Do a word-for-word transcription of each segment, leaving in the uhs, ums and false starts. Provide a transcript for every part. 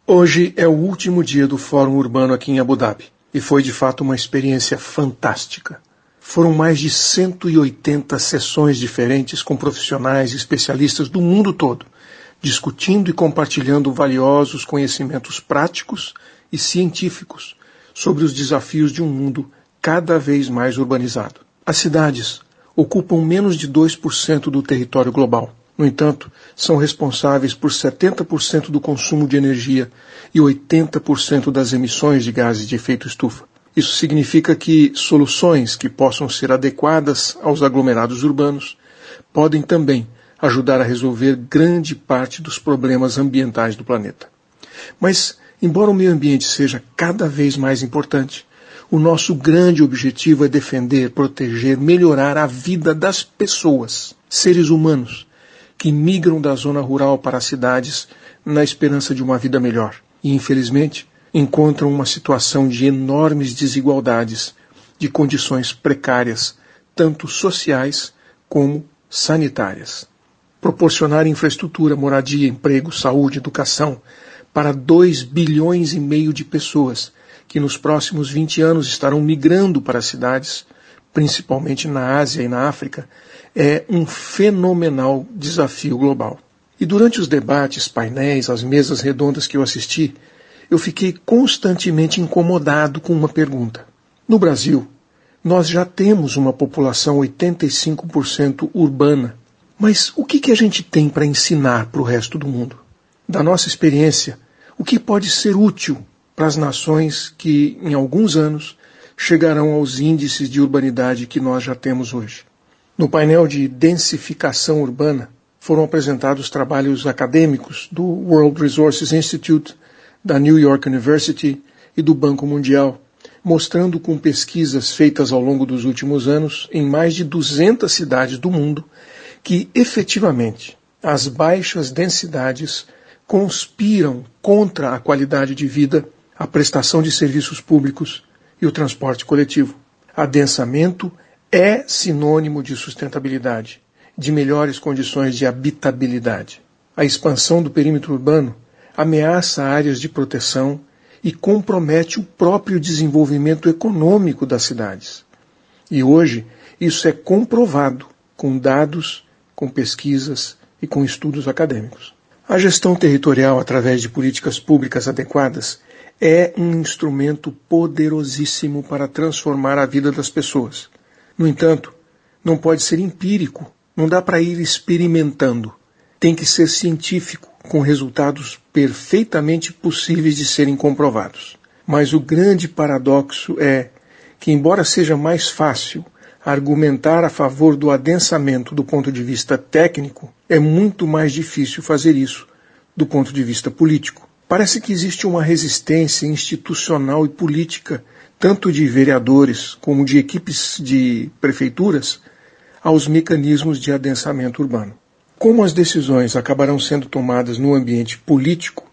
Hoje é o último dia do Fórum Urbano aqui em Abu Dhabi e foi de fato uma experiência fantástica. Foram mais de cento e oitenta sessões diferentes com profissionais e especialistas do mundo todo, discutindo e compartilhando valiosos conhecimentos práticos e científicos sobre os desafios de um mundo cada vez mais urbanizado. As cidades ocupam menos de dois por cento do território global. No entanto, são responsáveis por setenta por cento do consumo de energia e oitenta por cento das emissões de gases de efeito estufa. Isso significa que soluções que possam ser adequadas aos aglomerados urbanos podem também ajudar a resolver grande parte dos problemas ambientais do planeta. Mas, embora o meio ambiente seja cada vez mais importante, o nosso grande objetivo é defender, proteger, melhorar a vida das pessoas, seres humanos, que migram da zona rural para as cidades na esperança de uma vida melhor. E, infelizmente, encontram uma situação de enormes desigualdades, de condições precárias, tanto sociais como sanitárias. Proporcionar infraestrutura, moradia, emprego, saúde, educação para dois bilhões e meio de pessoas que nos próximos vinte anos estarão migrando para as cidades, principalmente na Ásia e na África, é um fenomenal desafio global. E durante os debates, painéis, as mesas redondas que eu assisti, eu fiquei constantemente incomodado com uma pergunta. No Brasil, nós já temos uma população oitenta e cinco por cento urbana, mas o que, que a gente tem para ensinar para o resto do mundo? Da nossa experiência, o que pode ser útil para as nações que, em alguns anos, chegarão aos índices de urbanidade que nós já temos hoje? No painel de densificação urbana, foram apresentados trabalhos acadêmicos do World Resources Institute, da New York University e do Banco Mundial, mostrando com pesquisas feitas ao longo dos últimos anos em mais de duzentas cidades do mundo que, efetivamente, as baixas densidades conspiram contra a qualidade de vida, a prestação de serviços públicos e o transporte coletivo. Adensamento é sinônimo de sustentabilidade, de melhores condições de habitabilidade. A expansão do perímetro urbano ameaça áreas de proteção e compromete o próprio desenvolvimento econômico das cidades. E hoje isso é comprovado com dados, com pesquisas e com estudos acadêmicos. A gestão territorial através de políticas públicas adequadas é um instrumento poderosíssimo para transformar a vida das pessoas. No entanto, não pode ser empírico, não dá para ir experimentando. Tem que ser científico, com resultados perfeitamente possíveis de serem comprovados. Mas o grande paradoxo é que, embora seja mais fácil argumentar a favor do adensamento do ponto de vista técnico, é muito mais difícil fazer isso do ponto de vista político. Parece que existe uma resistência institucional e política, tanto de vereadores como de equipes de prefeituras, aos mecanismos de adensamento urbano. Como as decisões acabarão sendo tomadas no ambiente político,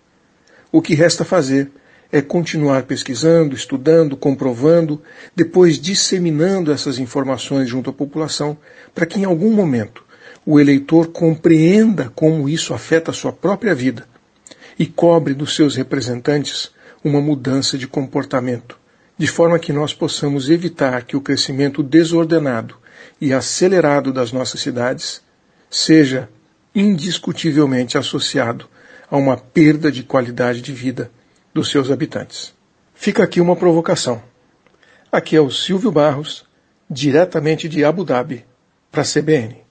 o que resta fazer é continuar pesquisando, estudando, comprovando, depois disseminando essas informações junto à população, para que em algum momento o eleitor compreenda como isso afeta a sua própria vida e cobre dos seus representantes uma mudança de comportamento, de forma que nós possamos evitar que o crescimento desordenado e acelerado das nossas cidades seja indiscutivelmente associado a uma perda de qualidade de vida dos seus habitantes. Fica aqui uma provocação. Aqui é o Silvio Barros, diretamente de Abu Dhabi, para a C B N.